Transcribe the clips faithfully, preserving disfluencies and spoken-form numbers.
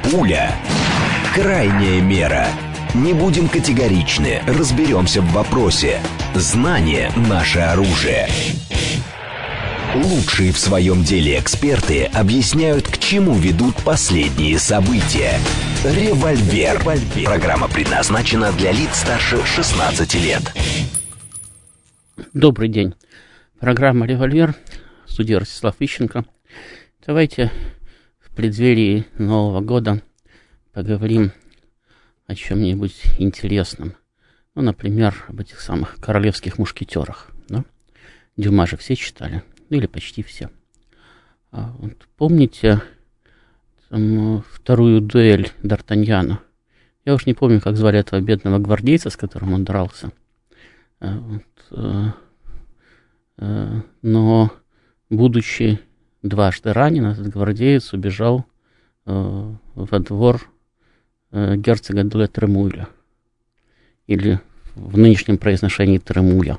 Пуля. Крайняя мера. Не будем категоричны, разберемся в вопросе. Знание – наше оружие. Лучшие в своем деле эксперты объясняют, к чему ведут последние события. Револьвер. Револьвер. Программа предназначена для лиц старше шестнадцати лет. Добрый день. Программа «Револьвер». Студия Ростислав Ищенко. Давайте в преддверии Нового года поговорим о чем-нибудь интересном. Ну, например, об этих самых королевских мушкетерах. Да? Дюма же все читали. Ну, или почти все. А вот помните там, вторую дуэль Д'Артаньяна? Я уж не помню, как звали этого бедного гвардейца, с которым он дрался. А вот, э, э, но, будучи дважды ранен, этот гвардеец убежал э, во двор э, герцога де Тремуля. Или в нынешнем произношении Тремуля.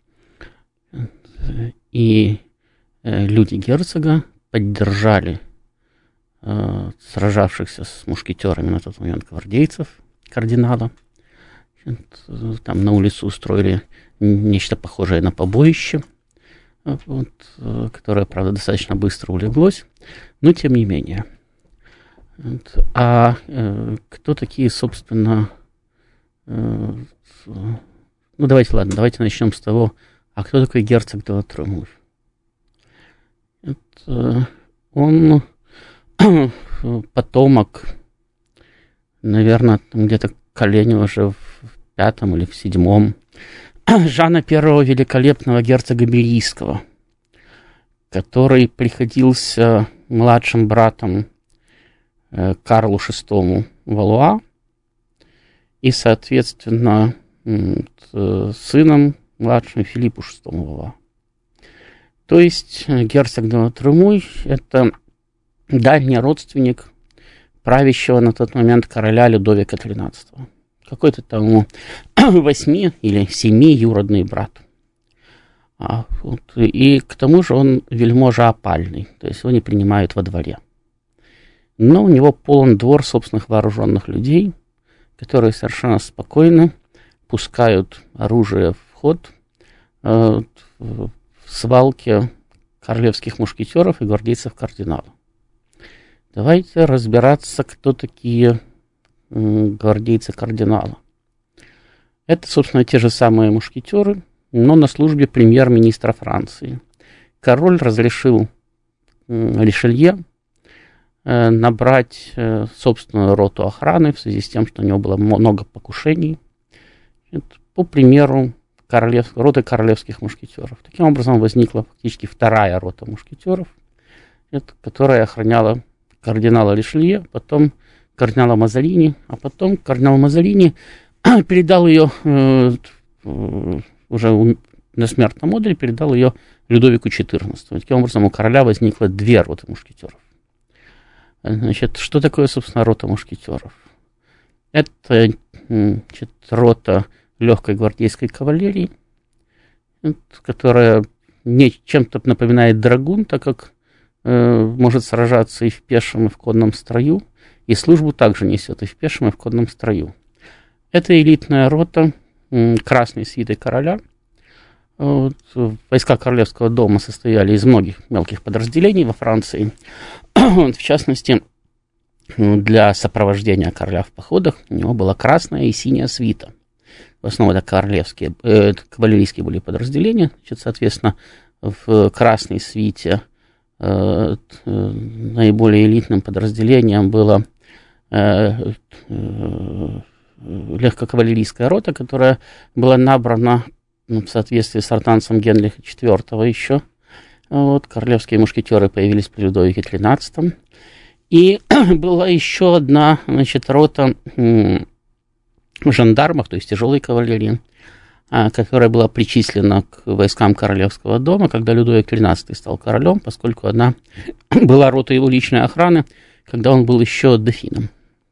И люди герцога поддержали э, сражавшихся с мушкетерами на тот момент гвардейцев, кардинала. Там на улицу устроили нечто похожее на побоище, вот, э, которое, правда, достаточно быстро улеглось, но тем не менее. Вот. А э, кто такие, собственно... Э, ну, давайте, ладно, давайте начнем с того, а кто такой герцог де Тремуль? Это он потомок, наверное, где-то колени уже в пятом или в седьмом, Жана Первого великолепного герцога Берийского, который приходился младшим братом э, Карлу шестому Валуа и, соответственно, э, сыном младшим Филиппу шестому Валуа. То есть герцог де Тремуль – это дальний родственник правящего на тот момент короля Людовика тринадцатого. Какой-то там восьми или семи юродный брат. А, вот, и к тому же он вельможа опальный, то есть его не принимают во дворе. Но у него полон двор собственных вооруженных людей, которые совершенно спокойно пускают оружие в ход э, в свалке королевских мушкетеров и гвардейцев кардинала. Давайте разбираться, кто такие м, гвардейцы кардинала. Это, собственно, те же самые мушкетеры, но на службе премьер-министра Франции. Король разрешил м, Ришелье э, набрать э, собственную роту охраны в связи с тем, что у него было много покушений. Это, по примеру Королев, роты королевских мушкетеров. Таким образом возникла фактически вторая рота мушкетеров, это, которая охраняла кардинала Ришелье, потом кардинала Мазарини, а потом кардинал Мазарини передал ее э, уже на смертном одре, передал ее Людовику четырнадцатому. Таким образом у короля возникло две роты мушкетеров. Значит, что такое, собственно, рота мушкетеров? Это значит, рота легкой гвардейской кавалерии, которая не чем-то напоминает драгун, так как э, может сражаться и в пешем, и в конном строю, и службу также несет и в пешем, и в конном строю. Это элитная рота э, красной свиты короля. Вот, войска королевского дома состояли из многих мелких подразделений во Франции. Вот, в частности, для сопровождения короля в походах у него была красная и синяя свита. В основном это королевские, э, кавалерийские были подразделения. Значит, соответственно, в красной свите э, э, наиболее элитным подразделением было э, э, легкокавалерийская рота, которая была набрана ну, в соответствии с ордонансом Генриха четвёртого еще. Вот, королевские мушкетеры появились при Людовике тринадцатом. И была еще одна, значит, рота жандармов, то есть тяжелой кавалерии, которая была причислена к войскам королевского дома, когда Людовик тринадцатый стал королем, поскольку она была ротой его личной охраны, когда он был еще дофином.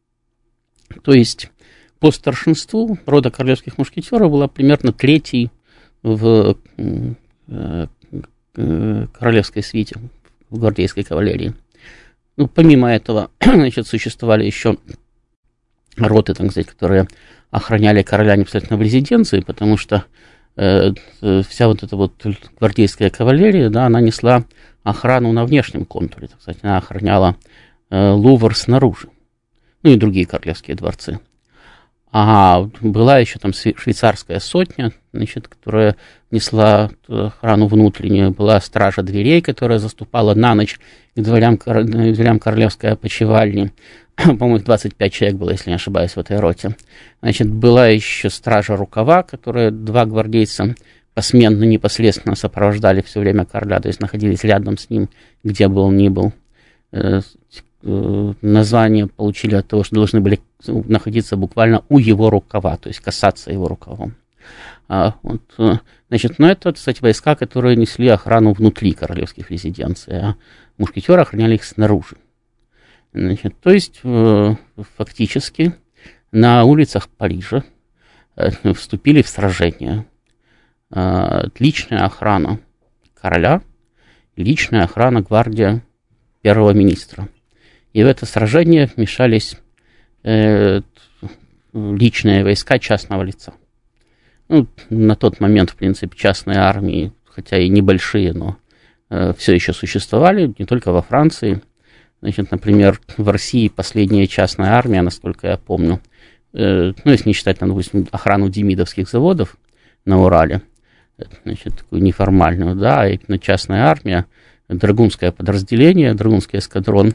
То есть по старшинству рота королевских мушкетеров была примерно третьей в королевской свите, в гвардейской кавалерии. Ну, помимо этого, значит, существовали еще роты, так сказать, которые охраняли короля непосредственно в резиденции, потому что э, вся вот эта вот гвардейская кавалерия, да, она несла охрану на внешнем контуре, так сказать, она охраняла э, Лувр снаружи, ну и другие королевские дворцы. А была еще там швейцарская сотня, значит, которая несла охрану внутреннюю, была стража дверей, которая заступала на ночь к дверям, к дверям королевской опочивальни. По-моему, их двадцать пять человек было, если не ошибаюсь, в этой роте. Значит, была еще стража рукава, которая два гвардейца посменно, непосредственно сопровождали все время короля, то есть находились рядом с ним, где бы он ни был. Название получили от того, что должны были находиться буквально у его рукава, то есть касаться его рукавом. А, вот, значит, но это, кстати, войска, которые несли охрану внутри королевских резиденций, а мушкетеры охраняли их снаружи. Значит, то есть, фактически, на улицах Парижа вступили в сражение личная охрана короля и личная охрана гвардия первого министра. И в это сражение вмешались э, личные войска частного лица. Ну, на тот момент, в принципе, частные армии, хотя и небольшие, но э, все еще существовали, не только во Франции. Значит, например, в России последняя частная армия, насколько я помню, э, ну, если не считать, там, допустим, охрану демидовских заводов на Урале, значит, такую неформальную, да, и именно частная армия, драгунское подразделение, драгунский эскадрон,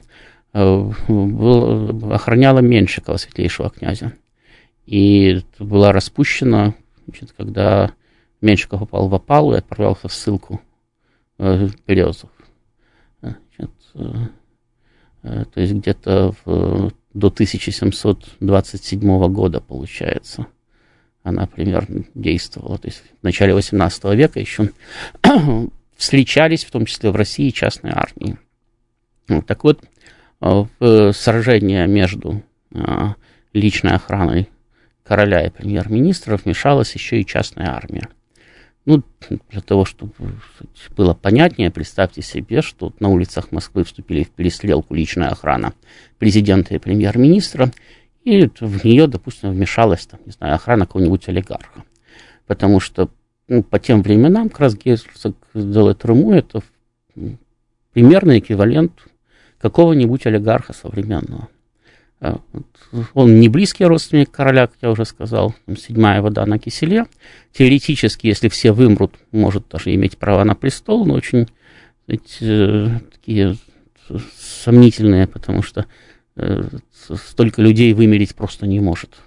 был, охраняла Меньшикова, светлейшего князя. И была распущена, значит, когда Меньшиков попал в опалу и отправлялся в ссылку в Березов. Значит, то есть где-то в, до тысяча семьсот двадцать седьмого года, получается, она примерно действовала. То есть в начале восемнадцатого века еще встречались, в том числе в России, частные армии. Вот, так вот, в сражение между личной охраной короля и премьер-министра вмешалась еще и частная армия. Ну, для того, чтобы было понятнее, представьте себе, что на улицах Москвы вступили в перестрелку личная охрана президента и премьер-министра, и в нее, допустим, вмешалась, там, не знаю, охрана какого-нибудь олигарха. Потому что, ну, по тем временам как раз герцог де ла Труму это примерно эквивалент какого-нибудь олигарха современного. Он не близкий родственник короля, как я уже сказал, седьмая вода на киселе. Теоретически, если все вымрут, может даже иметь право на престол, но очень, знаете, такие сомнительные, потому что столько людей вымереть просто не может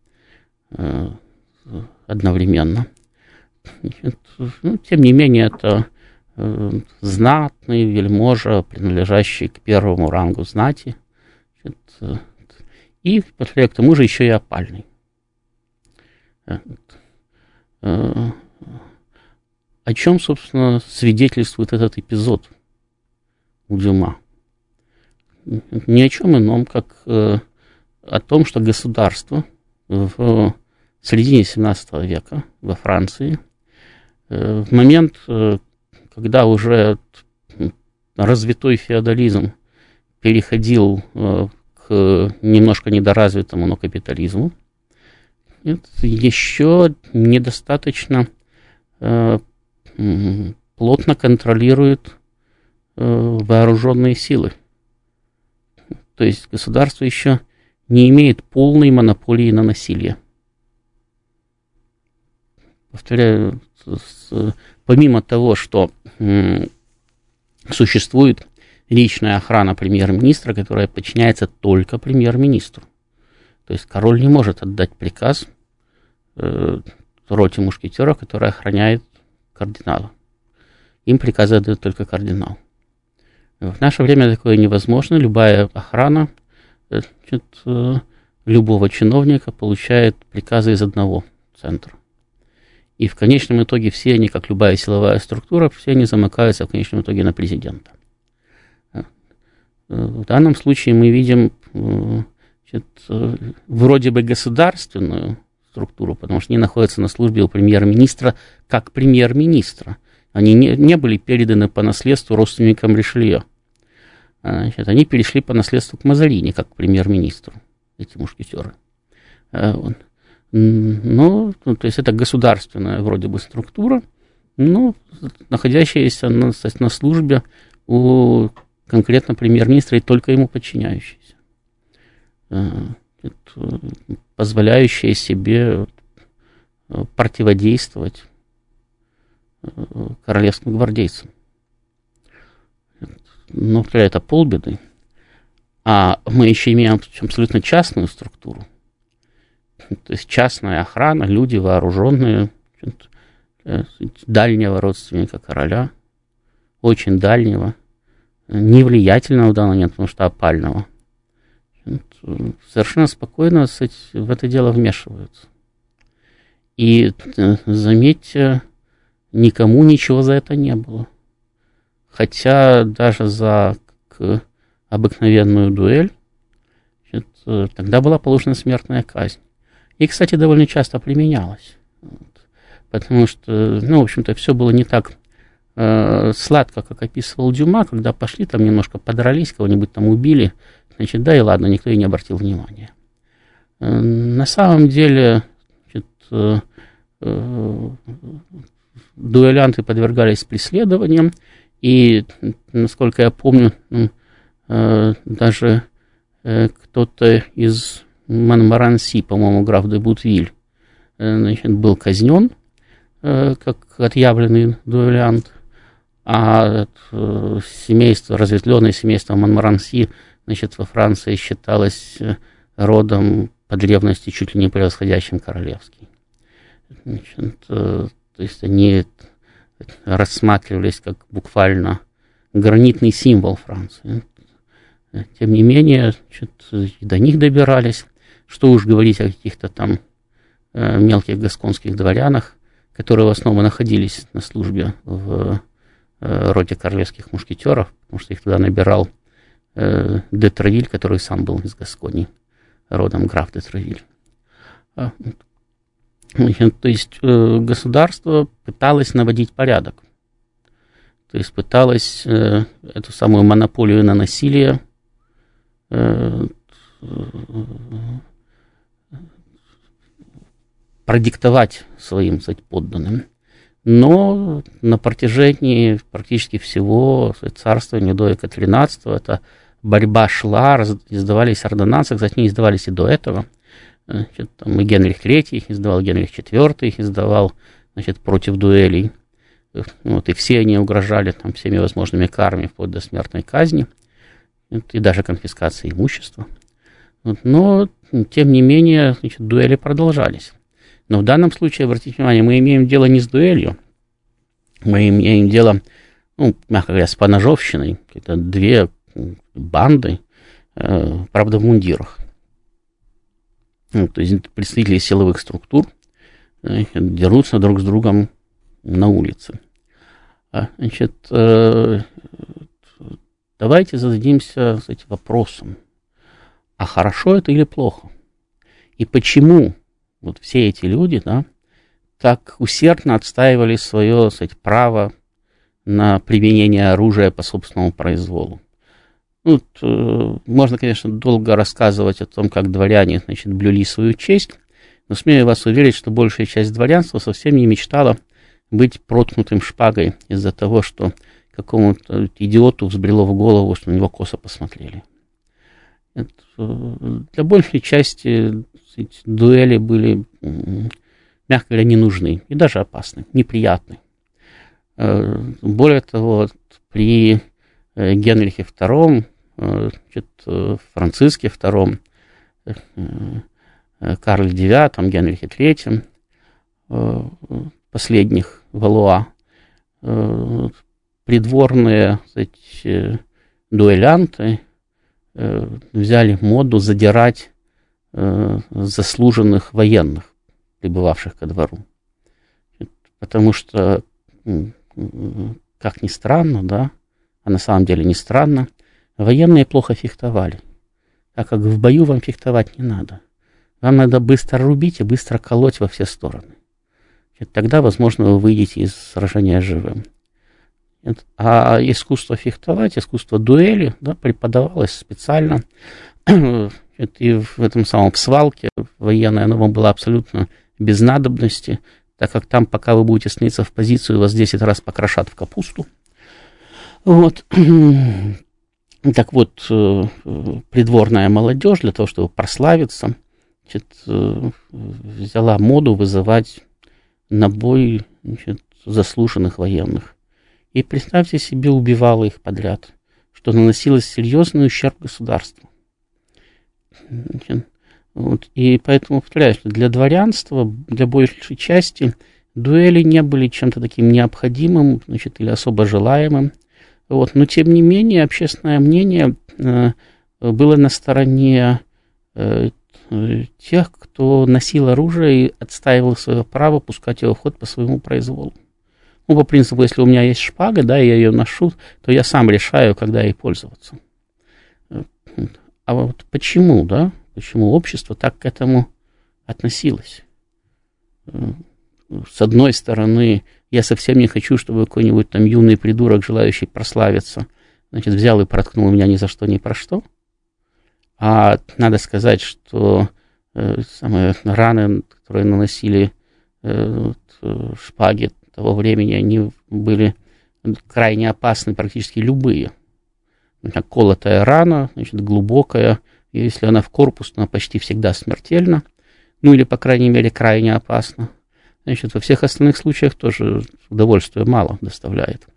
одновременно. Ну, тем не менее, это знатный вельможа, принадлежащий к первому рангу знати, и к тому же еще и опальный. О чем, собственно, свидетельствует этот эпизод у Дюма? Ни о чем ином, как о том, что государство в середине семнадцатого века во Франции, в момент, когда уже развитой феодализм переходил к немножко недоразвитому, но капитализму, еще недостаточно плотно контролирует вооруженные силы. То есть государство еще не имеет полной монополии на насилие. Повторяю, помимо того, что м, существует личная охрана премьер-министра, которая подчиняется только премьер-министру. То есть король не может отдать приказ э, роте мушкетеров, которая охраняет кардинала. Им приказы отдает только кардинал. В наше время такое невозможно. Любая охрана значит, э, любого чиновника получает приказы из одного центра. И в конечном итоге все они, как любая силовая структура, все они замыкаются в конечном итоге на президента. В данном случае мы видим значит, вроде бы государственную структуру, потому что они находятся на службе у премьер-министра как премьер-министра. Они не, не были переданы по наследству родственникам Ришелье. значит, они перешли по наследству к Мазарини, как к премьер-министру, эти мушкетеры. Ну, то есть это государственная вроде бы структура, но находящаяся на, на службе у конкретно премьер-министра и только ему подчиняющаяся, позволяющая себе противодействовать королевским гвардейцам. Но это полбеды. А мы еще имеем абсолютно частную структуру. То есть частная охрана, люди вооруженные, дальнего родственника короля, очень дальнего, невлиятельного в данный момент, потому что опального. Совершенно спокойно в это дело вмешиваются. И, заметьте, никому ничего за это не было. Хотя даже за обыкновенную дуэль значит, тогда была положена смертная казнь. И, кстати, довольно часто применялась. Вот. Потому что, ну, в общем-то, все было не так э, сладко, как описывал Дюма, когда пошли там немножко подрались, кого-нибудь там убили, значит, да и ладно, никто и не обратил внимания. Э, на самом деле, значит, э, э, дуэлянты подвергались преследованиям, и, насколько я помню, э, даже э, кто-то из Монмаранси, по-моему, граф де Бутвиль, э, значит, был казнен э, как отъявленный дуэлянт, а э, семейство, разветвленное семейство Монмаранси, значит, во Франции считалось родом по древности чуть ли не превосходящим королевский. Значит, э, то есть они рассматривались как буквально гранитный символ Франции. Тем не менее, значит, до них добирались. Что уж говорить о каких-то там э, мелких гасконских дворянах, которые в основном находились на службе в э, роде королевских мушкетеров, потому что их туда набирал э, де Травиль, который сам был из Гаскони, родом граф де Травиль. А, то есть э, государство пыталось наводить порядок. То есть пыталось э, эту самую монополию на насилие э, продиктовать своим, кстати, подданным. Но на протяжении практически всего царствования Людовика тринадцатого эта борьба шла, издавались ордонансы, кстати, не издавались и до этого. Значит, там и Генрих третий издавал, Генрих четвёртый издавал, значит, против дуэлей. Вот, и все они угрожали там всеми возможными карами, вплоть до смертной казни, и даже конфискации имущества. Вот, но, тем не менее, значит, дуэли продолжались. Но в данном случае, обратите внимание, мы имеем дело не с дуэлью, мы имеем дело, ну, мягко говоря, с поножовщиной. Это две банды, э, правда, в мундирах. Ну, то есть представители силовых структур э, дерутся друг с другом на улице. А, значит, э, давайте зададимся, кстати, вопросом, а хорошо это или плохо? И почему вот все эти люди, да, так усердно отстаивали свое, кстати, право на применение оружия по собственному произволу? Ну, э, можно, конечно, долго рассказывать о том, как дворяне, значит, блюли свою честь, но смею вас уверить, что большая часть дворянства совсем не мечтала быть проткнутым шпагой из-за того, что какому-то идиоту взбрело в голову, что на него косо посмотрели. Это, для большей части эти дуэли были, мягко говоря, не нужны и даже опасны, неприятны. Более того, при Генрихе втором, значит, Франциске втором, Карле девятом, Генрихе третьем, последних Валуа, придворные, кстати, дуэлянты взяли моду задирать заслуженных военных, прибывавших ко двору. Потому что, как ни странно, да, а на самом деле не странно, военные плохо фехтовали. Так как в бою вам фехтовать не надо. Вам надо быстро рубить и быстро колоть во все стороны. Тогда, возможно, вы выйдете из сражения живым. А искусство фехтовать, искусство дуэли, да, преподавалось специально. И в этом самом в свалке военной оно вам было абсолютно без надобности, так как там, пока вы будете становиться в позицию, вас десять раз покрошат в капусту. Вот. Так вот, придворная молодежь для того, чтобы прославиться, значит, взяла моду вызывать на бой, значит, заслуженных военных. И, представьте себе, убивала их подряд, что наносило серьезный ущерб государству. Значит, вот. И поэтому, повторяю, что для дворянства, для большей части, дуэли не были чем-то таким необходимым, значит, или особо желаемым. Вот. Но, тем не менее, общественное мнение э, было на стороне э, тех, кто носил оружие и отстаивал свое право пускать его в ход по своему произволу. Ну, по принципу, если у меня есть шпага, да, и я ее ношу, то я сам решаю, когда ей пользоваться. А вот почему, да, почему общество так к этому относилось? С одной стороны, я совсем не хочу, чтобы какой-нибудь там юный придурок, желающий прославиться, значит, взял и проткнул меня ни за что, ни про что. А надо сказать, что э, самые раны, которые наносили э, вот, шпаги того времени, они были крайне опасны, практически любые. Колотая рана, значит, глубокая, и если она в корпус, она почти всегда смертельна, ну или, по крайней мере, крайне опасна. Значит, во всех остальных случаях тоже удовольствия мало доставляет.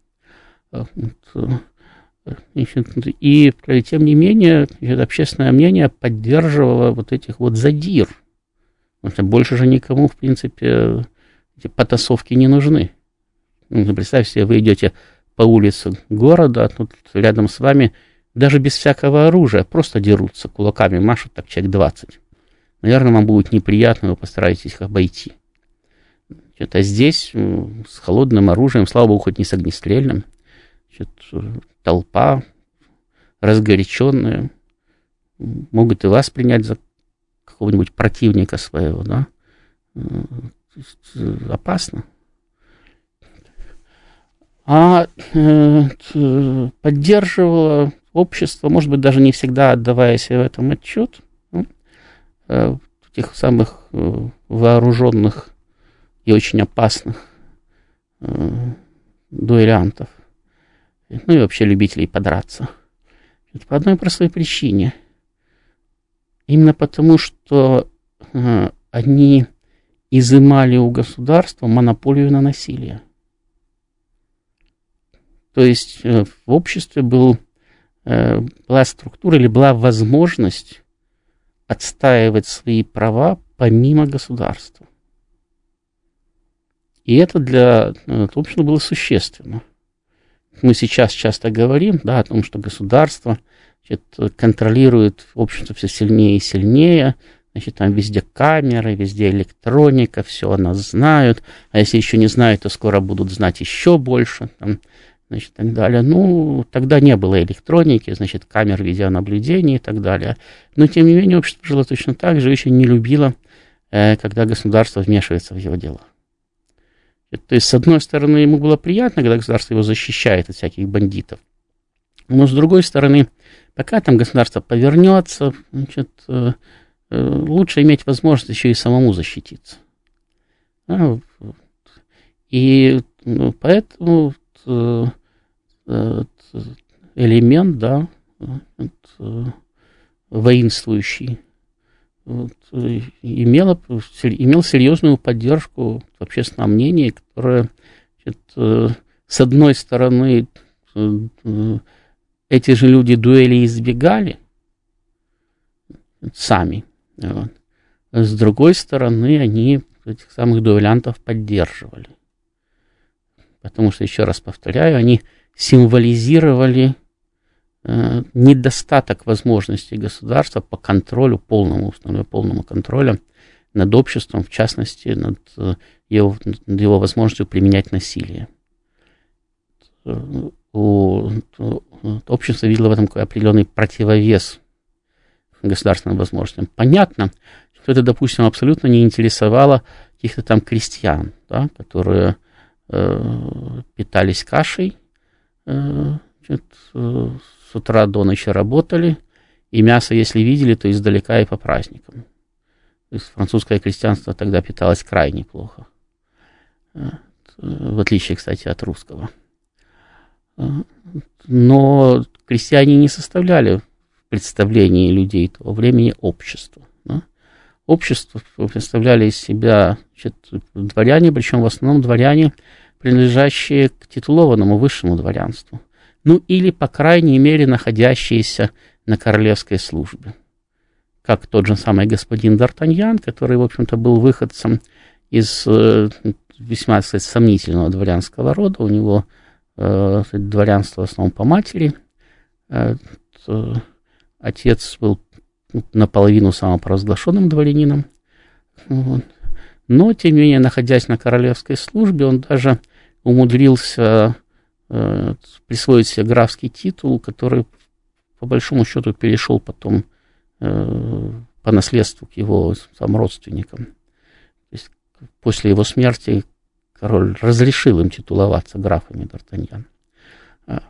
Значит, и, тем не менее, значит, общественное мнение поддерживало вот этих вот задир. Больше же никому, в принципе, эти потасовки не нужны. Ну, представьте себе, вы идете по улице города, а тут рядом с вами, даже без всякого оружия, просто дерутся, кулаками машут, так человек двадцать. Наверное, вам будет неприятно, вы постараетесь их обойти. Значит, а здесь с холодным оружием, слава богу, хоть не с огнестрельным, значит, толпа разгоряченная, могут и вас принять за какого-нибудь противника своего, да, опасно. А э, поддерживало общество, может быть, даже не всегда отдавая себе в этом отчет, ну, э, тех самых э, вооруженных и очень опасных э, дуэлянтов, ну и вообще любителей подраться. Это по одной простой причине. Именно потому, что э, они изымали у государства монополию на насилие. То есть э, в обществе был, э, была структура или была возможность отстаивать свои права помимо государства. И это для э, общества было существенно. Мы сейчас часто говорим, да, о том, что государство, значит, контролирует общество все сильнее и сильнее. Значит, там везде камеры, везде электроника, все о нас знают. А если еще не знают, то скоро будут знать еще больше. Там, значит, так далее. Ну, тогда не было электроники, значит, камер видеонаблюдения и так далее. Но, тем не менее, общество жило точно так же, очень не любило, э, когда государство вмешивается в его дела. То есть, с одной стороны, ему было приятно, когда государство его защищает от всяких бандитов. Но, с другой стороны, пока там государство повернется, значит, э, э, лучше иметь возможность еще и самому защититься. А, и ну, поэтому элемент, да, воинствующий, вот, имел, имел серьезную поддержку в общественном мнении, которое, значит, с одной стороны, эти же люди дуэли избегали сами, вот, а с другой стороны, они этих самых дуэлянтов поддерживали. Потому что, еще раз повторяю, они символизировали э, недостаток возможностей государства по контролю, полному, установлению полному контроля над обществом, в частности, над э, его, над его возможностью применять насилие. У, у, общество видело в этом какой определенный противовес государственным возможностям. Понятно, что это, допустим, абсолютно не интересовало каких-то там крестьян, да, которые питались кашей, значит, с утра до ночи работали, и мясо, если видели, то издалека и по праздникам. То есть французское крестьянство тогда питалось крайне плохо. В отличие, кстати, от русского. Но крестьяне не составляли в представлении людей того времени общества. Да? Общество представляли из себя, значит, дворяне, причем в основном дворяне, принадлежащие к титулованному высшему дворянству. Ну или, по крайней мере, находящиеся на королевской службе. Как тот же самый господин Д'Артаньян, который, в общем-то, был выходцем из э, весьма, так сказать, сомнительного дворянского рода. У него э, дворянство в основном по матери. Э, э, отец был наполовину самопровозглашенным дворянином. Вот. Но, тем не менее, находясь на королевской службе, он даже умудрился э, присвоить себе графский титул, который, по большому счету, перешел потом э, по наследству к его сам родственникам. То есть, после его смерти король разрешил им титуловаться графами Д'Артаньян. Э,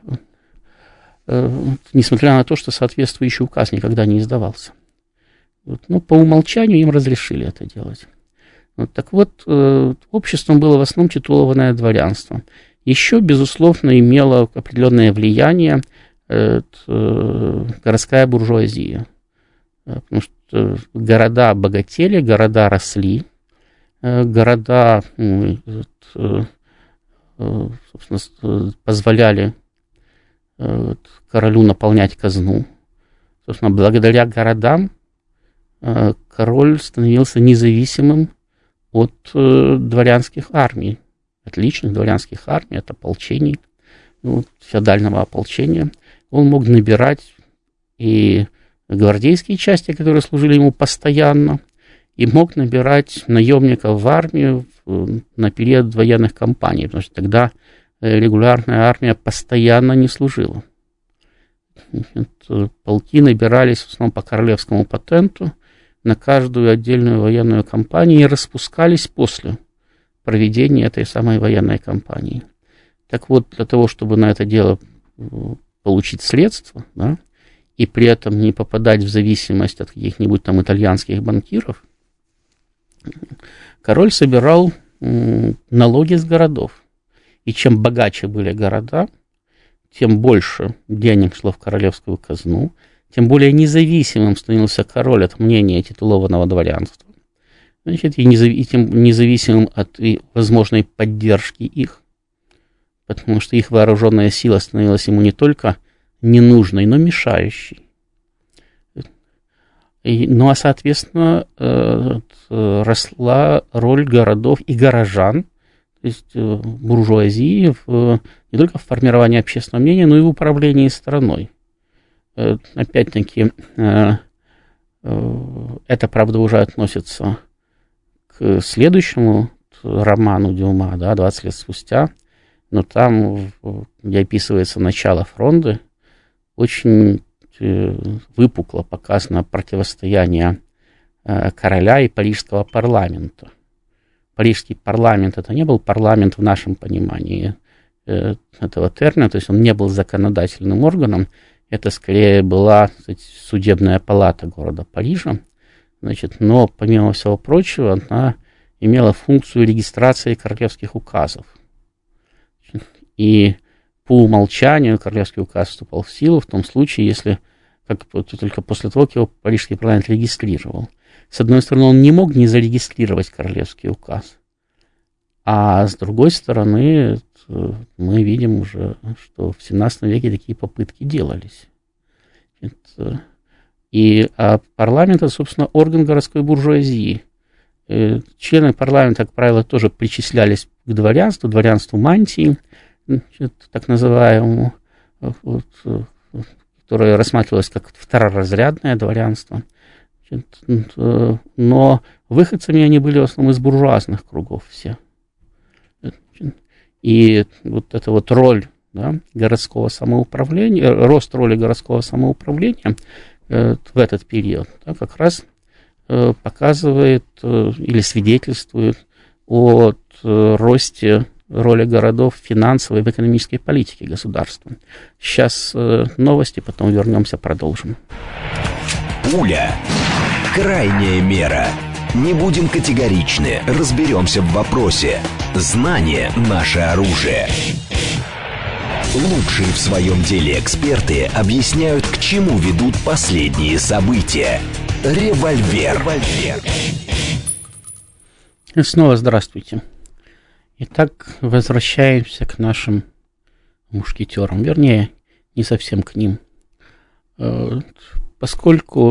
э, несмотря на то, что соответствующий указ никогда не издавался. Вот, ну, по умолчанию им разрешили это делать. Вот, так вот, э, обществом было в основном титулованное дворянство. Еще, безусловно, имело определенное влияние э, э, городская буржуазия. Э, потому что города богатели, города росли, э, города э, э, э, собственно, позволяли э, королю наполнять казну. Собственно, благодаря городам э, король становился независимым от э, дворянских армий, от личных дворянских армий, от ополчений, ну, феодального ополчения. Он мог набирать и гвардейские части, которые служили ему постоянно, и мог набирать наемников в армию в, на период военных кампаний, потому что тогда э, регулярная армия постоянно не служила. Это, полки набирались в основном по королевскому патенту на каждую отдельную военную кампанию и распускались после проведения этой самой военной кампании. Так вот, для того, чтобы на это дело получить средства, да, и при этом не попадать в зависимость от каких-нибудь там итальянских банкиров, король собирал м, налоги с городов. И чем богаче были города, тем больше денег шло в королевскую казну, тем более независимым становился король от мнения титулованного дворянства, значит, и, незав... и тем независимым от и возможной поддержки их, потому что их вооруженная сила становилась ему не только ненужной, но мешающей. И, ну а, соответственно, э, э, росла роль городов и горожан, то есть э, буржуазии, в, не только в формировании общественного мнения, но и в управлении страной. Опять-таки, это, правда, уже относится к следующему роману Дюма, да, двадцать лет спустя, но там, где описывается начало Фронды, очень выпукло показано противостояние короля и парижского парламента. Парижский парламент — это не был парламент в нашем понимании этого термина, то есть он не был законодательным органом. Это скорее была, кстати, судебная палата города Парижа, значит, но, помимо всего прочего, она имела функцию регистрации королевских указов. И по умолчанию королевский указ вступал в силу в том случае, если как, только после того, как его парижский парламент регистрировал. С одной стороны, он не мог не зарегистрировать королевский указ, а с другой стороны, мы видим уже, что в семнадцатом веке такие попытки делались. Это, и а парламент — это, собственно, орган городской буржуазии. Члены парламента, как правило, тоже причислялись к дворянству, дворянству мантии, так называемому, вот, которое рассматривалось как второразрядное дворянство. Но выходцами они были в основном из буржуазных кругов все. И вот эта вот роль, да, городского самоуправления, рост роли городского самоуправления э, в этот период, да, как раз э, показывает э, или свидетельствует о э, росте роли городов в финансовой и в экономической политике государства. Сейчас э, новости, потом вернемся, продолжим. Пуля. Крайняя мера. Не будем категоричны, разберемся в вопросе. Знание – наше оружие. Лучшие в своем деле эксперты объясняют, к чему ведут последние события. Револьвер. Револьвер. И снова здравствуйте. Итак, возвращаемся к нашим мушкетерам. Вернее, не совсем к ним. Поскольку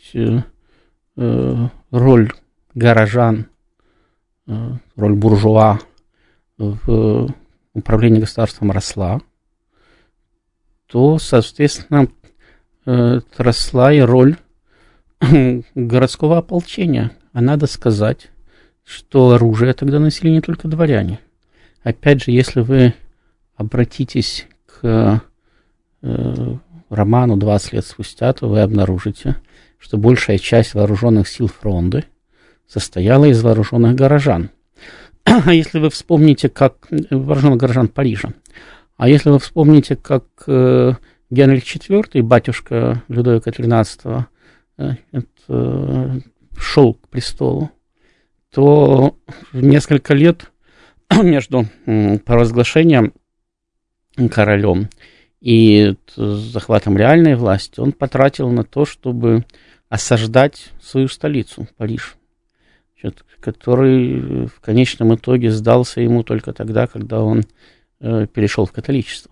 роль горожан, роль буржуа в управлении государством росла, то, соответственно, росла и роль городского ополчения. А надо сказать, что оружие тогда носили не только дворяне. Опять же, если вы обратитесь к э, роману «двадцать лет спустя», то вы обнаружите, что большая часть вооруженных сил Фронды состояла из вооруженных горожан. А если вы вспомните, как... вооруженных горожан Парижа. А если вы вспомните, как э, Генрих четвёртый, батюшка Людовика тринадцатого, э, э, шел к престолу, то несколько лет между провозглашением королем и захватом реальной власти он потратил на то, чтобы осаждать свою столицу, Париж, который в конечном итоге сдался ему только тогда, когда он э, перешел в католичество.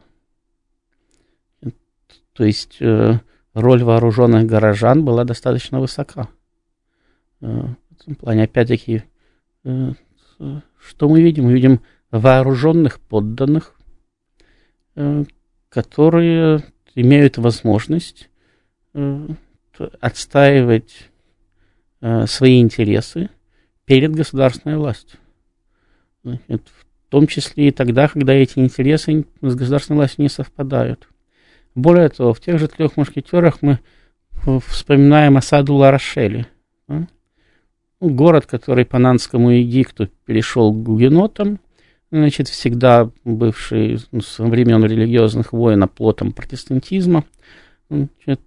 То есть э, роль вооруженных горожан была достаточно высока. Э, в этом плане, опять-таки, э, что мы видим? Мы видим вооруженных подданных, э, которые имеют возможность э, отстаивать э, свои интересы перед государственной властью. В том числе и тогда, когда эти интересы с государственной властью не совпадают. Более того, в тех же «Трех мушкетерах» мы вспоминаем осаду Ла-Рошеля. Город, который по нанскому эдикту перешел к гугенотам, значит, всегда бывший ну, со времен религиозных войн оплотом протестантизма. Значит,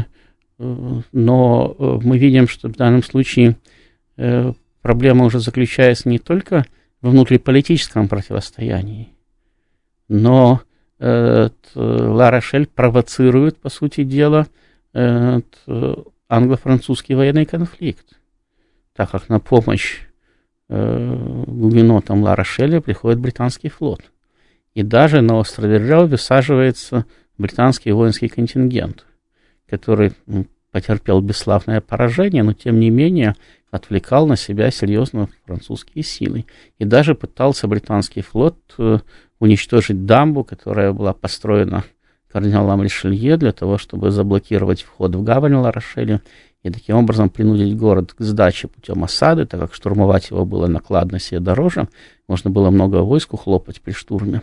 но мы видим, что в данном случае проблема уже заключается не только во внутриполитическом противостоянии, но э, Ла-Рошель провоцирует, по сути дела, э, англо-французский военный конфликт, так как на помощь э, гугенотам Ла-Рошеля приходит британский флот. И даже на острове Рё высаживается британский воинский контингент, который потерпел бесславное поражение, но тем не менее отвлекал на себя серьезно французские силы. И даже пытался британский флот э, уничтожить дамбу, которая была построена кардиналом Ришелье для того, чтобы заблокировать вход в гавань Ла-Рошеля и таким образом принудить город к сдаче путем осады, так как штурмовать его было накладно себе дороже, можно было много войск ухлопать при штурме.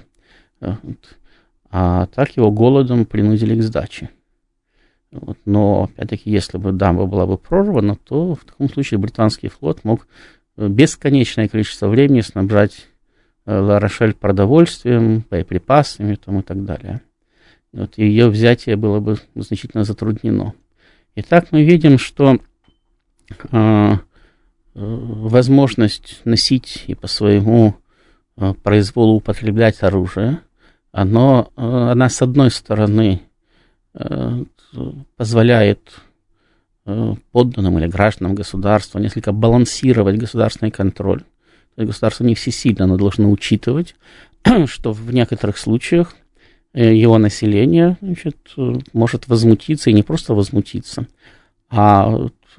А так его голодом принудили к сдаче. Вот. Но, опять-таки, если бы дамба была бы прорвана, то в таком случае британский флот мог бесконечное количество времени снабжать Ла-Рошель продовольствием, боеприпасами там, и так далее. Вот. И ее взятие было бы значительно затруднено. Итак, мы видим, что э, возможность носить и по своему э, произволу употреблять оружие, оно, э, она, с одной стороны, э, позволяет э, подданным или гражданам государства несколько балансировать государственный контроль. То есть государство не всесильно, оно должно учитывать, что в некоторых случаях э, его население, значит, может возмутиться, и не просто возмутиться, а э,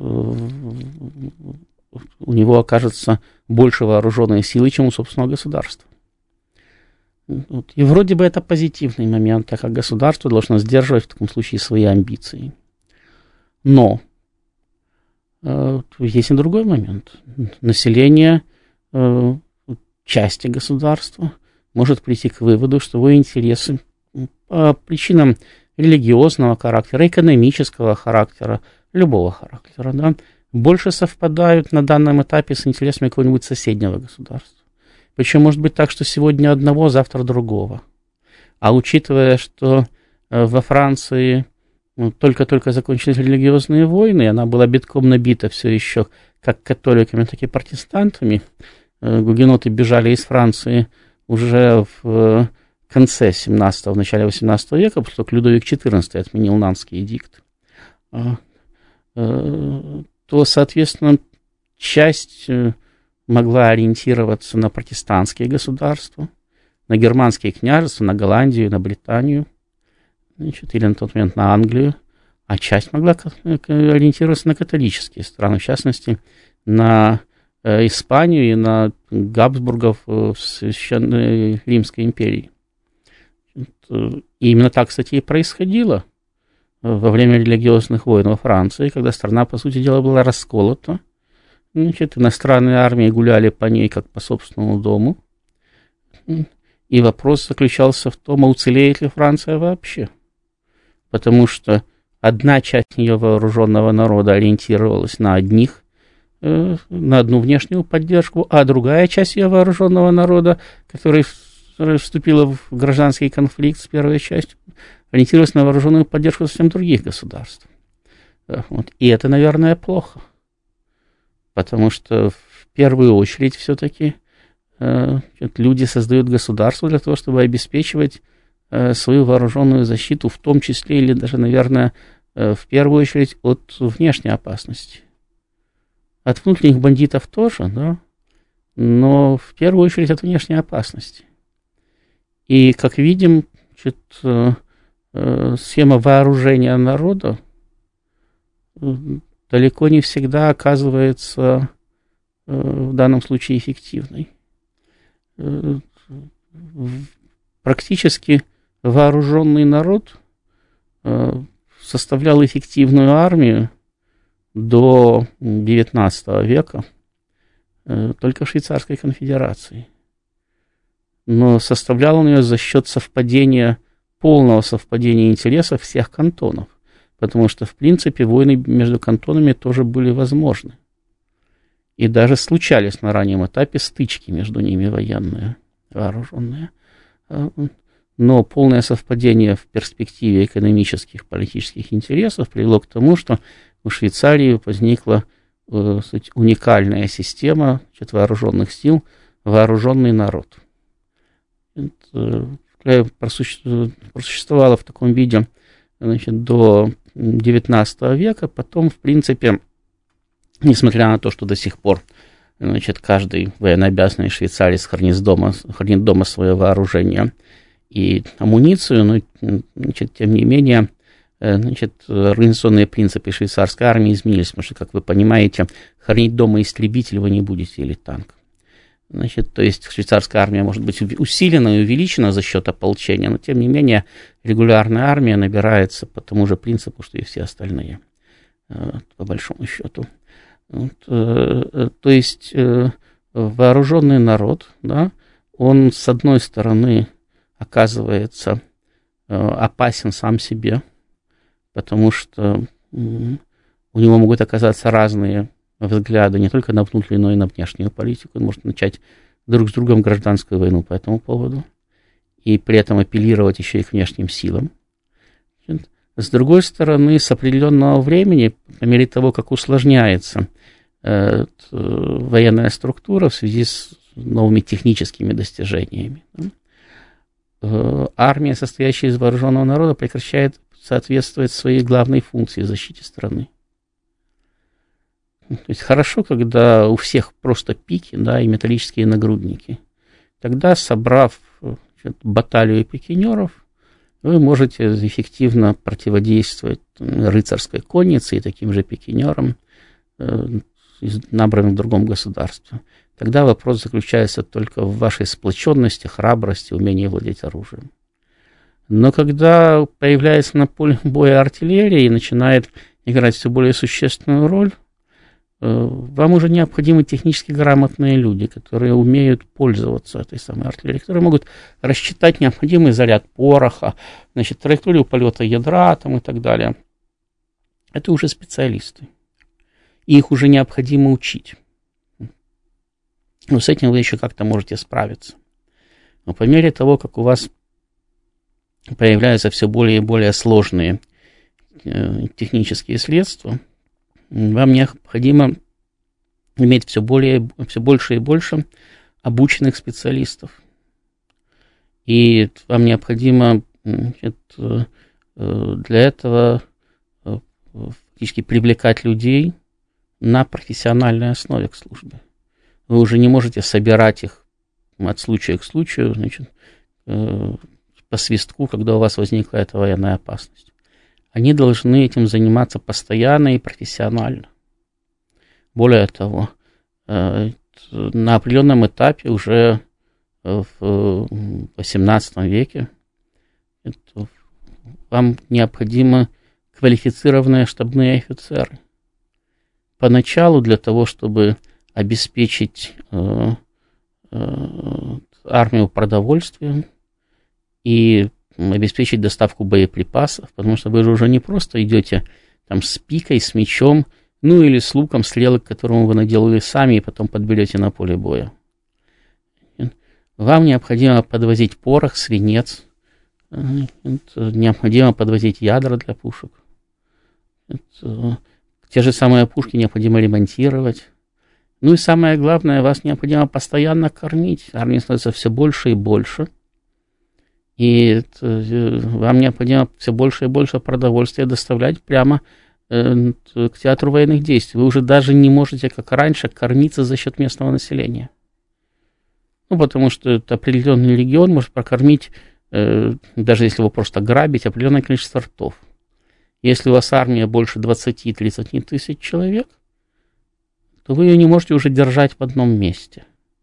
у него окажется больше вооруженной силы, чем у собственного государства. Вот. И вроде бы это позитивный момент, так как государство должно сдерживать в таком случае свои амбиции. Но э, есть и другой момент. Население э, части государства может прийти к выводу, что его интересы по причинам религиозного характера, экономического характера, любого характера, да, больше совпадают на данном этапе с интересами какого-нибудь соседнего государства. Причем может быть так, что сегодня одного, завтра другого. А учитывая, что во Франции ну, только-только закончились религиозные войны, и она была битком набита все еще как католиками, так и протестантами, гугеноты бежали из Франции уже в конце семнадцатого, в начале восемнадцатого века, потому что Людовик четырнадцатый отменил Нанский эдикт, то, соответственно, часть могла ориентироваться на протестантские государства, на германские княжества, на Голландию, на Британию, значит, или на тот момент на Англию, а часть могла ориентироваться на католические страны, в частности, на Испанию и на Габсбургов в Священной Римской империи. И именно так, кстати, и происходило во время религиозных войн во Франции, когда страна, по сути дела, была расколота. Значит, иностранные армии гуляли по ней, как по собственному дому. И вопрос заключался в том, а уцелеет ли Франция вообще. Потому что одна часть ее вооруженного народа ориентировалась на одних, э, на одну внешнюю поддержку, а другая часть ее вооруженного народа, которая вступила в гражданский конфликт с первой частью, ориентировалась на вооруженную поддержку совсем других государств. Вот. И это, наверное, плохо. Потому что в первую очередь все-таки э, люди создают государство для того, чтобы обеспечивать э, свою вооруженную защиту, в том числе или даже, наверное, э, в первую очередь от внешней опасности. От внутренних бандитов тоже, да, но в первую очередь от внешней опасности. И, как видим, значит, э, э, схема вооружения народа далеко не всегда оказывается э, в данном случае эффективной. Э, практически вооруженный народ э, составлял эффективную армию до девятнадцатого века э, только в Швейцарской конфедерации. Но составлял он ее за счет совпадения, полного совпадения интересов всех кантонов. Потому что, в принципе, войны между кантонами тоже были возможны. И даже случались на раннем этапе стычки между ними военные, вооруженные. Но полное совпадение в перспективе экономических, политических интересов привело к тому, что у Швейцарии возникла суть, уникальная система значит, вооруженных сил, вооруженный народ. Это просуществовало в таком виде значит, до девятнадцатого века, потом, в принципе, несмотря на то, что до сих пор значит, каждый военнообязанный швейцарец хранит дома, хранит дома свое вооружение и амуницию, но, значит, тем не менее, значит, организационные принципы швейцарской армии изменились, потому что, как вы понимаете, хранить дома истребитель вы не будете или танк. Значит, то есть швейцарская армия может быть усилена и увеличена за счет ополчения, но тем не менее регулярная армия набирается по тому же принципу, что и все остальные, по большому счету. Вот, то есть вооруженный народ, да, он с одной стороны оказывается опасен сам себе, потому что у него могут оказаться разные взгляды не только на внутреннюю, но и на внешнюю политику. Он может начать друг с другом гражданскую войну по этому поводу и при этом апеллировать еще и к внешним силам. С другой стороны, с определенного времени, по мере того, как усложняется э, военная структура в связи с новыми техническими достижениями, э, армия, состоящая из вооруженного народа, прекращает соответствовать своей главной функции – защите страны. То есть хорошо, когда у всех просто пики, да, и металлические нагрудники. Тогда, собрав значит, баталию пикинеров, вы можете эффективно противодействовать рыцарской коннице и таким же пикинерам, э, набранным в другом государстве. Тогда вопрос заключается только в вашей сплоченности, храбрости, умении владеть оружием. Но когда появляется на поле боя артиллерия и начинает играть все более существенную роль, вам уже необходимы технически грамотные люди, которые умеют пользоваться этой самой артиллерией, которые могут рассчитать необходимый заряд пороха, значит, траекторию полета ядра там, и так далее. Это уже специалисты. И их уже необходимо учить. Но с этим вы еще как-то можете справиться. Но по мере того, как у вас появляются все более и более сложные э, технические средства, вам необходимо иметь все, более, все больше и больше обученных специалистов. И вам необходимо значит, для этого фактически привлекать людей на профессиональной основе к службе. Вы уже не можете собирать их от случая к случаю, значит, по свистку, когда у вас возникла эта военная опасность. Они должны этим заниматься постоянно и профессионально. Более того, на определенном этапе уже в восемнадцатом веке вам необходимы квалифицированные штабные офицеры. Поначалу для того, чтобы обеспечить э, э, армию продовольствием и обеспечить доставку боеприпасов, потому что вы же уже не просто идете там с пикой, с мечом, ну или с луком, стрелы, к которому вы наделали сами, и потом подберете на поле боя. Вам необходимо подвозить порох, свинец, необходимо подвозить ядра для пушек. Те же самые пушки необходимо ремонтировать. Ну и самое главное, вас необходимо постоянно кормить. Армия становится все больше и больше. И вам необходимо все больше и больше продовольствия доставлять прямо к театру военных действий. Вы уже даже не можете, как раньше, кормиться за счет местного населения. Ну, потому что это определенный регион может прокормить, э, даже если его просто грабить, определенное количество ртов. Если у вас армия больше двадцать-тридцать тысяч человек, то вы ее не можете уже держать в одном месте,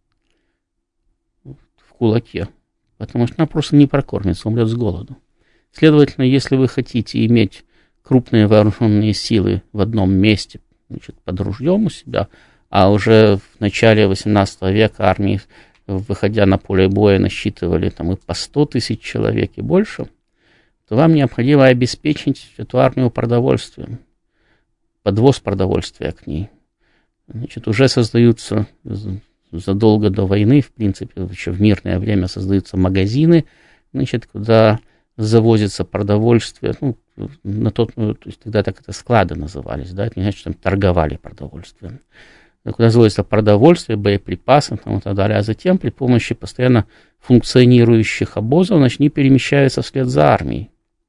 в кулаке, потому что она просто не прокормится, умрет с голоду. Следовательно, если вы хотите иметь крупные вооруженные силы в одном месте, значит, под ружьем у себя, а уже в начале восемнадцатого века армии, выходя на поле боя, насчитывали там и по сто тысяч человек и больше, то вам необходимо обеспечить эту армию продовольствием, подвоз продовольствия к ней. Значит, уже создаются задолго до войны, в принципе, еще в мирное время создаются магазины, значит, куда завозится продовольствие, ну, на тот, то есть тогда так это склады назывались, да, это не значит, что там торговали продовольствием. Куда завозится продовольствие, боеприпасы там, и так далее, а затем при помощи постоянно функционирующих обозов, значит, они перемещаются вслед за армией.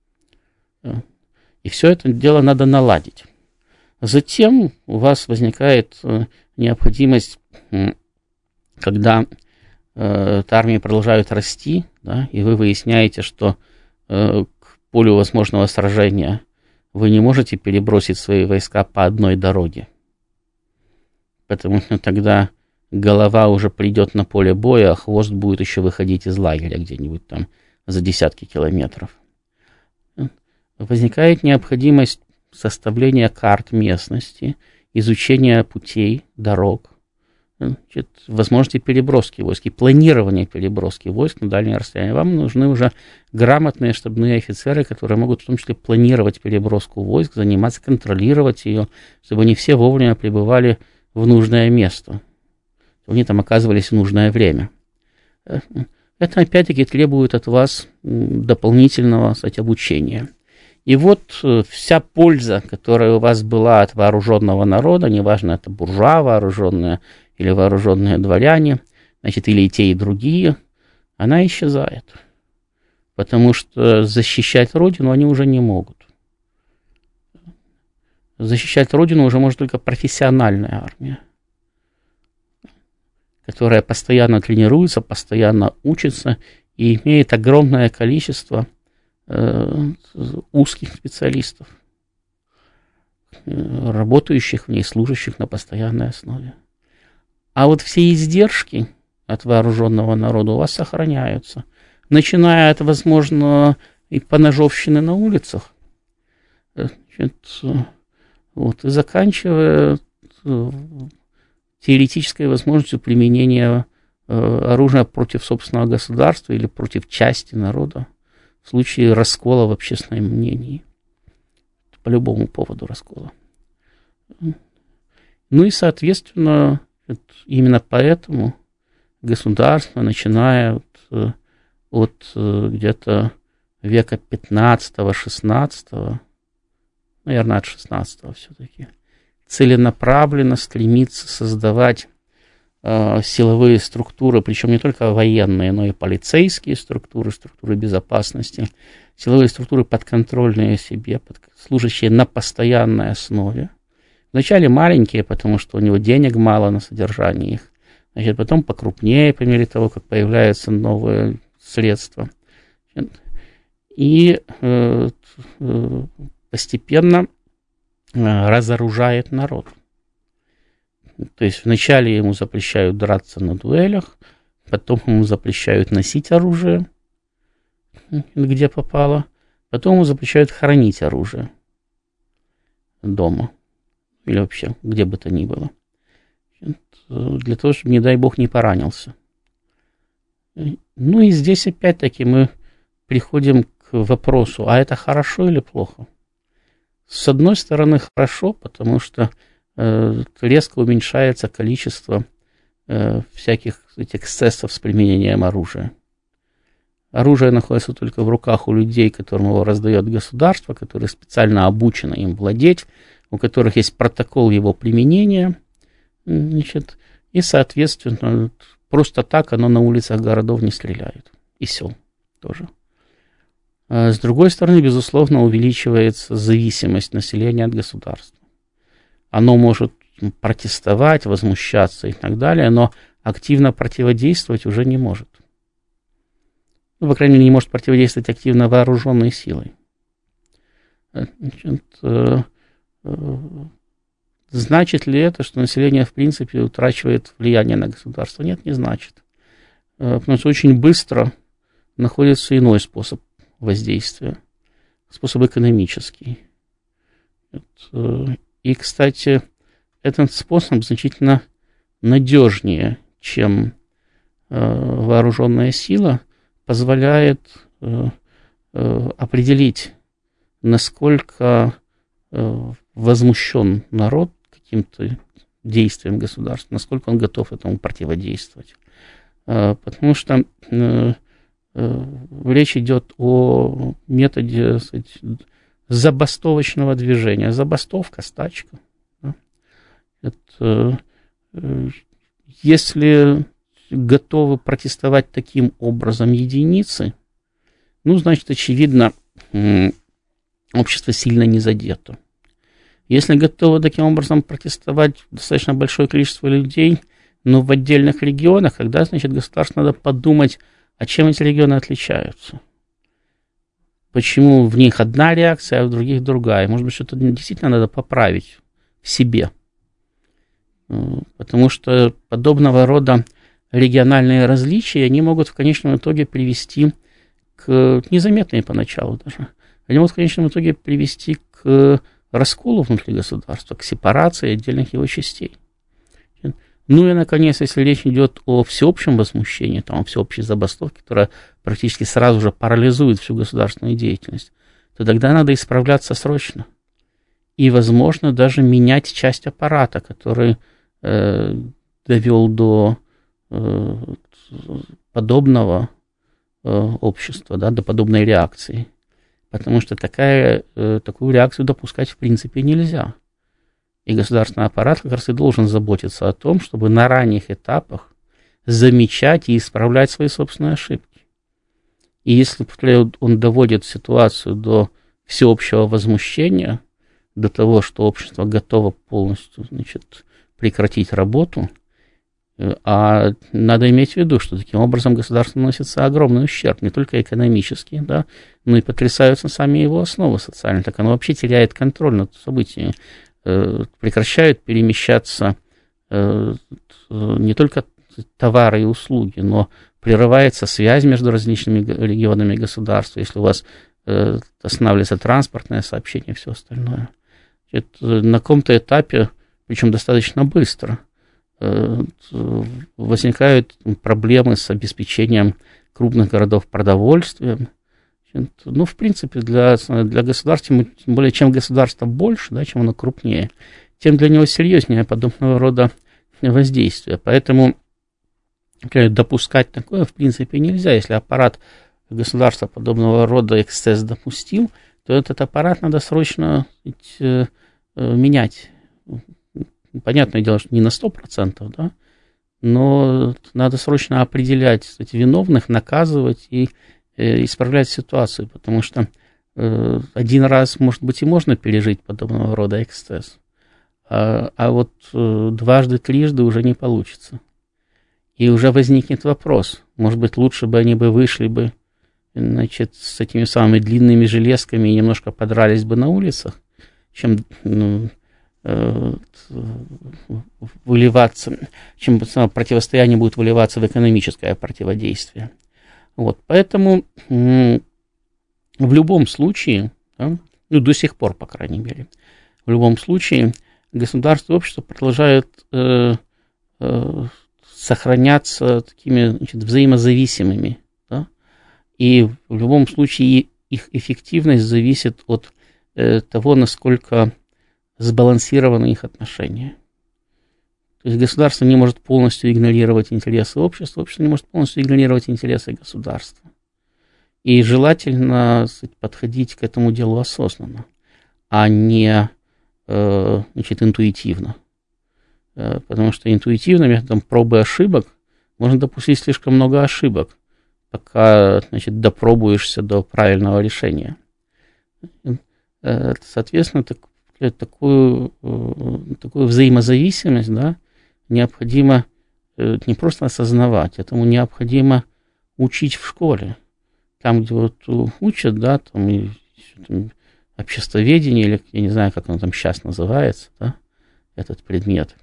И все это дело надо наладить. Затем у вас возникает необходимость, когда э, армии продолжают расти, да, и вы выясняете, что э, к полю возможного сражения вы не можете перебросить свои войска по одной дороге, потому что тогда голова уже придет на поле боя, а хвост будет еще выходить из лагеря где-нибудь там за десятки километров. Возникает необходимость составления карт местности, изучения путей, дорог, значит, возможности переброски войск и планирования переброски войск на дальние расстояния. Вам нужны уже грамотные штабные офицеры, которые могут в том числе планировать переброску войск, заниматься, контролировать ее, чтобы они все вовремя прибывали в нужное место, чтобы они там оказывались в нужное время. Это опять-таки требует от вас дополнительного, кстати, обучения. И вот вся польза, которая у вас была от вооруженного народа, неважно, это буржуа вооруженные или вооруженные дворяне, значит, или и те, и другие, она исчезает. Потому что защищать родину они уже не могут. Защищать родину уже может только профессиональная армия, которая постоянно тренируется, постоянно учится и имеет огромное количество узких специалистов, работающих в ней, служащих на постоянной основе. А вот все издержки от вооруженного народа у вас сохраняются, начиная от, возможно, и поножовщины на улицах, значит, вот, и заканчивая теоретической возможностью применения оружия против собственного государства или против части народа. В случае раскола в общественном мнении. По любому поводу раскола. Ну и, соответственно, именно поэтому государства, начиная от, от где-то века пятнадцатого-шестнадцатого, наверное, от шестнадцатого все-таки, целенаправленно стремится создавать э, силовые структуры, причем не только военные, но и полицейские структуры, структуры безопасности, силовые структуры подконтрольные себе, под, служащие на постоянной основе. Вначале маленькие, потому что у него денег мало на содержание их, значит, потом покрупнее, по мере того, как появляются новые средства. И э, э, постепенно э, разоружает народ. То есть вначале ему запрещают драться на дуэлях, потом ему запрещают носить оружие, где попало, потом ему запрещают хранить оружие дома или вообще где бы то ни было, для того, чтобы, не дай бог, не поранился. Ну и здесь опять-таки мы приходим к вопросу, а это хорошо или плохо? С одной стороны, хорошо, потому что э, резко уменьшается количество э, всяких этих эксцессов с применением оружия. Оружие находится только в руках у людей, которым его раздает государство, которые специально обучены им владеть, у которых есть протокол его применения, значит, и, соответственно, просто так оно на улицах городов не стреляет. И сел тоже. А с другой стороны, безусловно, увеличивается зависимость населения от государства. Оно может протестовать, возмущаться и так далее, но активно противодействовать уже не может. Ну, по крайней мере, не может противодействовать активно вооруженной силой. Значит, э, э, значит ли это, что население, в принципе, утрачивает влияние на государство? Нет, не значит. Э, потому что очень быстро находится иной способ воздействия, способ экономический. И, кстати, этот способ значительно надежнее, чем вооруженная сила, позволяет определить, насколько возмущен народ каким-то действием государства, насколько он готов этому противодействовать. Потому что речь идет о методе, сказать, забастовочного движения. Забастовка, стачка. Да? Это, если готовы протестовать таким образом единицы, ну, значит, очевидно, общество сильно не задето. Если готовы таким образом протестовать достаточно большое количество людей, но в отдельных регионах, тогда, значит, государству надо подумать, а чем эти регионы отличаются? Почему в них одна реакция, а в других другая? Может быть, что-то действительно надо поправить в себе. Потому что подобного рода региональные различия, они могут в конечном итоге привести к, незаметные поначалу даже, они могут в конечном итоге привести к расколу внутри государства, к сепарации отдельных его частей. Ну и, наконец, если речь идет о всеобщем возмущении, там, о всеобщей забастовке, которая практически сразу же парализует всю государственную деятельность, то тогда надо исправляться срочно. И, возможно, даже менять часть аппарата, который э, довел до э, подобного э, общества, да, до подобной реакции. Потому что такая, э, такую реакцию допускать в принципе нельзя. И государственный аппарат как раз и должен заботиться о том, чтобы на ранних этапах замечать и исправлять свои собственные ошибки. И если он доводит ситуацию до всеобщего возмущения, до того, что общество готово полностью, значит, прекратить работу, а надо иметь в виду, что таким образом государству наносится огромный ущерб, не только экономический, да, но и потрясаются сами его основы социальные, так оно вообще теряет контроль над событиями. Прекращают перемещаться не только товары и услуги, но прерывается связь между различными регионами государства, если у вас останавливается транспортное сообщение и все остальное. Это на каком-то этапе, причем достаточно быстро, возникают проблемы с обеспечением крупных городов продовольствием. Ну, в принципе, для, для государства, тем более, чем государство больше, да, чем оно крупнее, тем для него серьезнее подобного рода воздействия. Поэтому допускать такое, в принципе, нельзя. Если аппарат государства подобного рода эксцесс допустил, то этот аппарат надо срочно ведь, э, э, менять. Понятное дело, что не на сто процентов, да, но надо срочно определять, кстати, виновных, наказывать и э, исправлять ситуацию, потому что э, один раз, может быть, и можно пережить подобного рода эксцесс, а, а вот э, дважды, трижды уже не получится. И уже возникнет вопрос, может быть, лучше бы они бы вышли бы, значит, с этими самыми длинными железками и немножко подрались бы на улицах, чем ну, э, выливаться, чем противостояние будет выливаться в экономическое противодействие. Вот, поэтому м- в любом случае, да, ну, до сих пор, по крайней мере, в любом случае государство и общество продолжают э, э, сохраняться такими, значит, взаимозависимыми. Да? И в любом случае их эффективность зависит от э, того, насколько сбалансированы их отношения. То есть государство не может полностью игнорировать интересы общества, общество не может полностью игнорировать интересы государства. И желательно, сказать, подходить к этому делу осознанно, а не э, значит, интуитивно. Потому что интуитивно, методом пробы и ошибок, можно допустить слишком много ошибок, пока, значит, допробуешься до правильного решения. Соответственно, так, такую, такую взаимозависимость, да, необходимо не просто осознавать, этому необходимо учить в школе. Там, где вот учат, да, там, и, там обществоведение, или я не знаю, как оно там сейчас называется, да, этот предмет.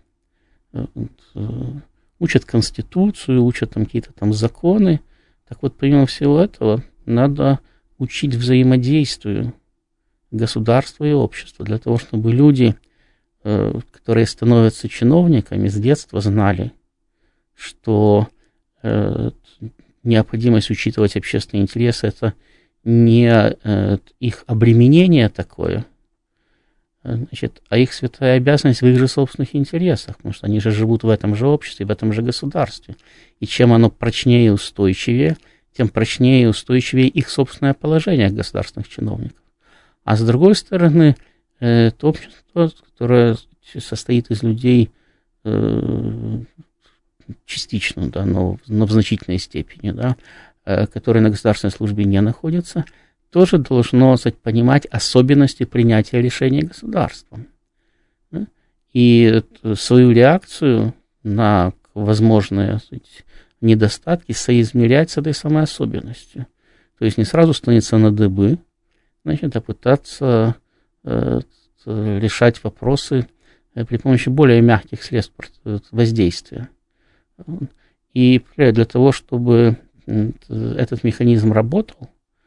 Учат Конституцию, учат там какие-то там законы. Так вот, помимо всего этого, надо учить взаимодействию государства и общества, для того, чтобы люди, которые становятся чиновниками, с детства знали, что необходимость учитывать общественные интересы – это не их обременение такое, значит, а их святая обязанность в их же собственных интересах, потому что они же живут в этом же обществе, в этом же государстве. И чем оно прочнее и устойчивее, тем прочнее и устойчивее их собственное положение государственных чиновников. А с другой стороны, это общество, которое состоит из людей частично, да, но, но в значительной степени, да, которые на государственной службе не находятся, тоже должно, сказать, понимать особенности принятия решений государством. И свою реакцию на возможные, сказать, недостатки соизмерять с этой самой особенностью. То есть не сразу становиться на дыбы, значит, а пытаться э, решать вопросы при помощи более мягких средств воздействия. И для того, чтобы этот механизм работал,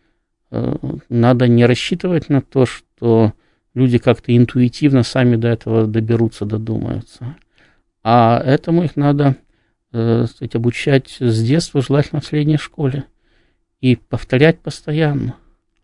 надо не рассчитывать на то, что люди как-то интуитивно сами до этого доберутся, додумаются. А этому их надо, так сказать, обучать с детства, желательно в средней школе. И повторять постоянно.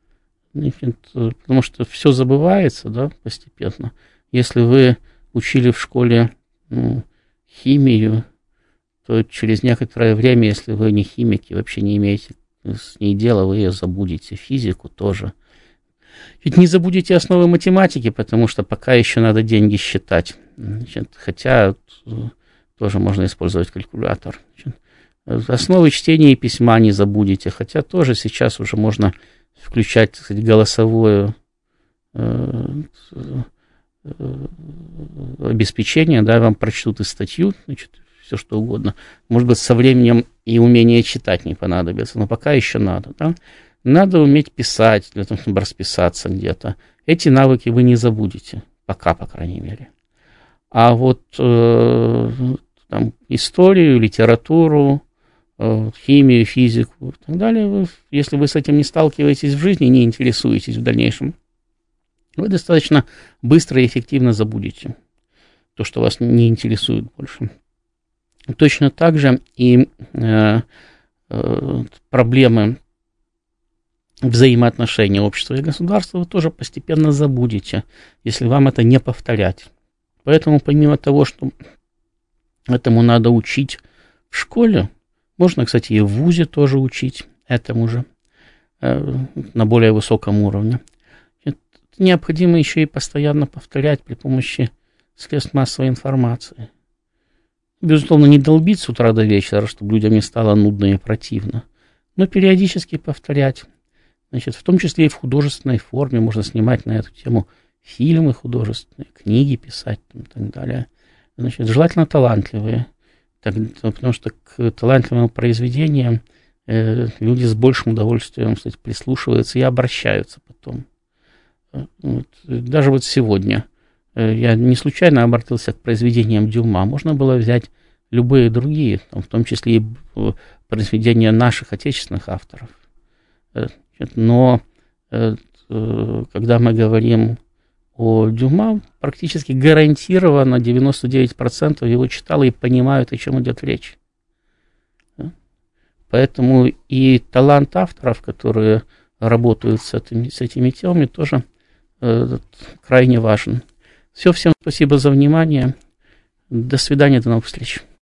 Потому что все забывается, да, постепенно. Если вы учили в школе ну, химию, то через некоторое время, если вы не химики, вообще не имеете с ней дела, вы ее забудете. Физику тоже. Ведь не забудете основы математики, потому что пока еще надо деньги считать. Значит, хотя тоже можно использовать калькулятор. Значит, основы чтения и письма не забудете, хотя тоже сейчас уже можно включать, так сказать, голосовое э, э, обеспечение, да, вам прочтут и статью, значит, все что угодно. Может быть, со временем и умение читать не понадобится, но пока еще надо. Да? Надо уметь писать, для того, чтобы расписаться где-то. Эти навыки вы не забудете, пока, по крайней мере. А вот э, там, историю, литературу, э, химию, физику и так далее, вы, если вы с этим не сталкиваетесь в жизни, не интересуетесь в дальнейшем, вы достаточно быстро и эффективно забудете то, что вас не интересует больше. Точно так же и э, э, проблемы взаимоотношений общества и государства вы тоже постепенно забудете, если вам это не повторять. Поэтому помимо того, что этому надо учить в школе, Можно, кстати, и в вузе тоже учить этому же на более высоком уровне. Это необходимо еще и постоянно повторять при помощи средств массовой информации. Безусловно, не долбить с утра до вечера, чтобы людям не стало нудно и противно, но периодически повторять. Значит, в том числе и в художественной форме можно снимать на эту тему фильмы художественные, книги писать и так далее. Значит, желательно талантливые, так, потому что к талантливым произведениям э, люди с большим удовольствием, кстати, прислушиваются и обращаются потом. Вот. Даже вот сегодня э, я не случайно обратился к произведениям Дюма. Можно было взять любые другие, там, в том числе и произведения наших отечественных авторов. Но э, э, когда мы говорим о Дюма, практически гарантированно девяносто девять процентов его читало и понимают, о чем идет речь. Да? Поэтому и талант авторов, которые работают с этими, с этими темами, тоже э, крайне важен. Все, всем спасибо за внимание. До свидания, до новых встреч.